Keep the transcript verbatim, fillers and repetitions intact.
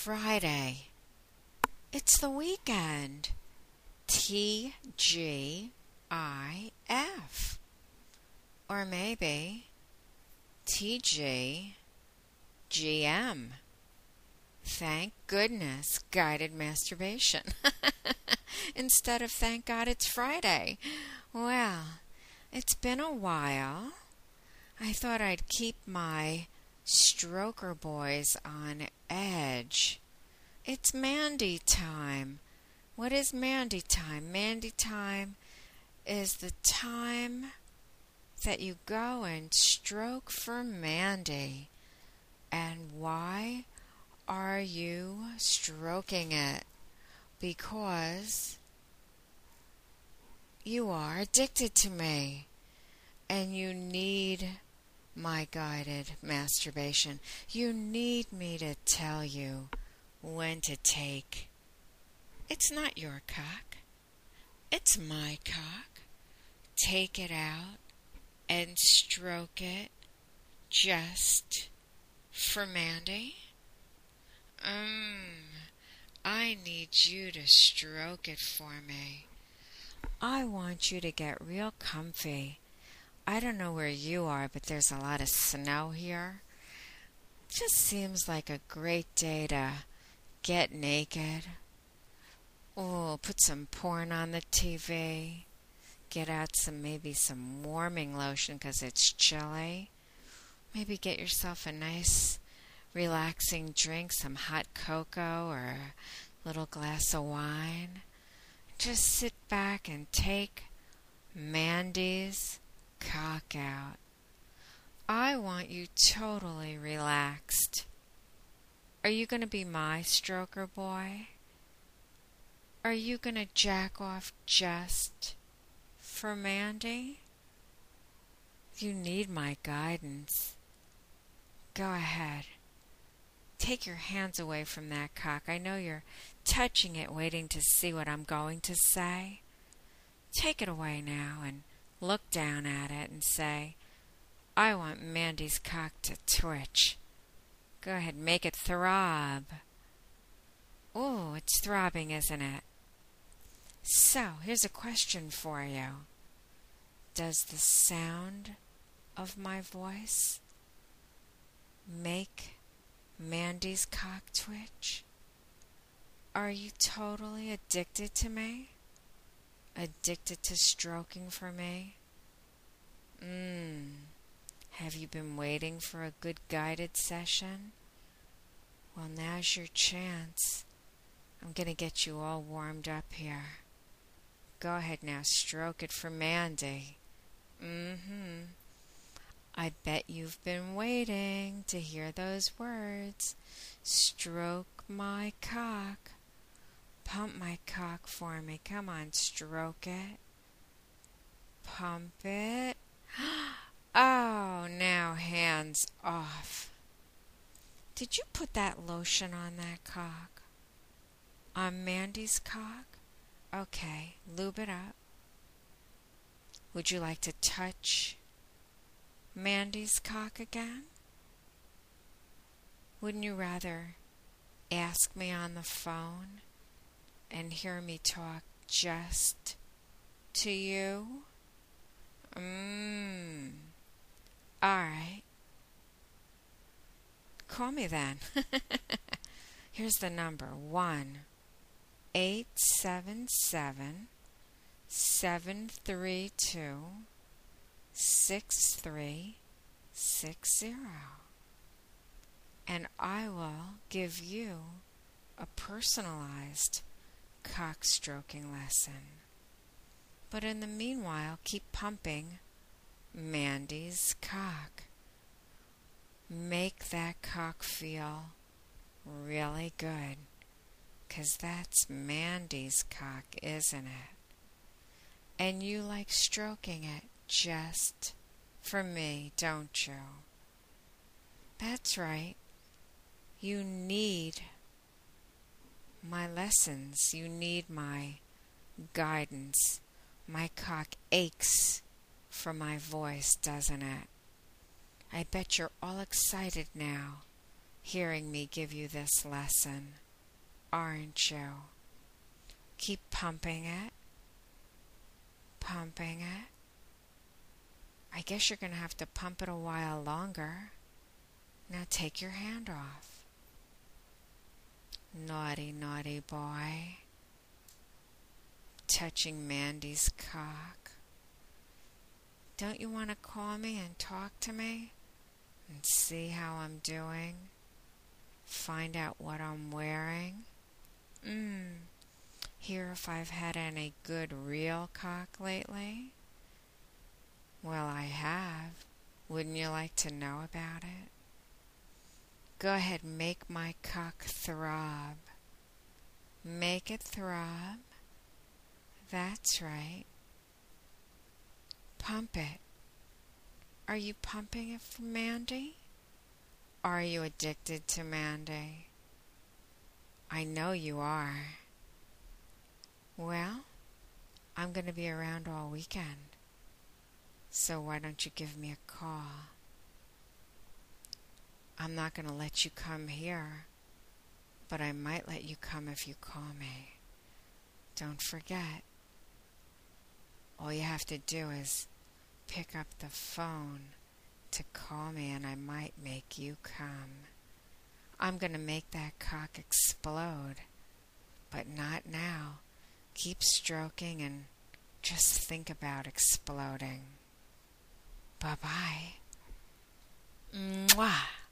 Friday. It's the weekend. T G I F. Or maybe T G G M. Thank goodness, guided masturbation. Instead of thank God it's Friday. Well, it's been a while. I thought I'd keep my stroker boys on edge. It's Mandy time. What is Mandy time? Mandy time is the time that you go and stroke for Mandy. And why are you stroking it? Because you are addicted to me and you need my guided masturbation. You need me to tell you when to take. It's not your cock. It's my cock. Take it out and stroke it just for Mandy. Mmm, I need you to stroke it for me. I want you to get real comfy. I don't know where you are, but there's a lot of snow here. It just seems like a great day to get naked. Oh, put some porn on the T V. Get out some, maybe some warming lotion because it's chilly. Maybe get yourself a nice, relaxing drink, some hot cocoa or a little glass of wine. Just sit back and take Mandy's cock out. I want you totally relaxed. Are you going to be my stroker boy? Are you going to jack off just for Mandy? You need my guidance. Go ahead. Take your hands away from that cock. I know you're touching it, waiting to see what I'm going to say. Take it away now and look down at it and say, I want Mandy's cock to twitch. Go ahead, make it throb. Oh, it's throbbing, isn't it? So, here's a question for you. Does the sound of my voice make Mandy's cock twitch? Are you totally addicted to me? Addicted to stroking for me? Mmm. Have you been waiting for a good guided session? Well, now's your chance. I'm going to get you all warmed up here. Go ahead now, stroke it for Mandy. Mm-hmm. I bet you've been waiting to hear those words. Stroke my cock. Pump my cock for me. Come on, stroke it. Pump it. Oh, now hands off. Did you put that lotion on that cock? On Mandy's cock? Okay, lube it up. Would you like to touch Mandy's cock again? Wouldn't you rather ask me on the phone and hear me talk just to you? Mmm. All right. Call me then. Here's the number. One eight seven seven seven three two six three six zero. And I will give you a personalized cock stroking lesson. But in the meanwhile, keep pumping Mandy's cock. Make that cock feel really good, 'cause that's Mandy's cock, isn't it? And you like stroking it just for me, don't you? That's right. You need my lessons. You need my guidance. My cock aches for my voice, doesn't it? I bet you're all excited now hearing me give you this lesson, aren't you? Keep pumping it, pumping it. I guess you're going to have to pump it a while longer. Now take your hand off. Naughty, naughty boy. Touching Mandy's cock. Don't you want to call me and talk to me? And see how I'm doing? Find out what I'm wearing? Mmm. Hear if I've had any good real cock lately? Well, I have. Wouldn't you like to know about it? Go ahead, make my cock throb. Make it throb. That's right. Pump it. Are you pumping it for Mandy? Are you addicted to Mandy? I know you are. Well, I'm going to be around all weekend. So why don't you give me a call? I'm not going to let you come here, but I might let you come if you call me. Don't forget. All you have to do is pick up the phone to call me and I might make you come. I'm going to make that cock explode, but not now. Keep stroking and just think about exploding. Bye-bye. Mwah.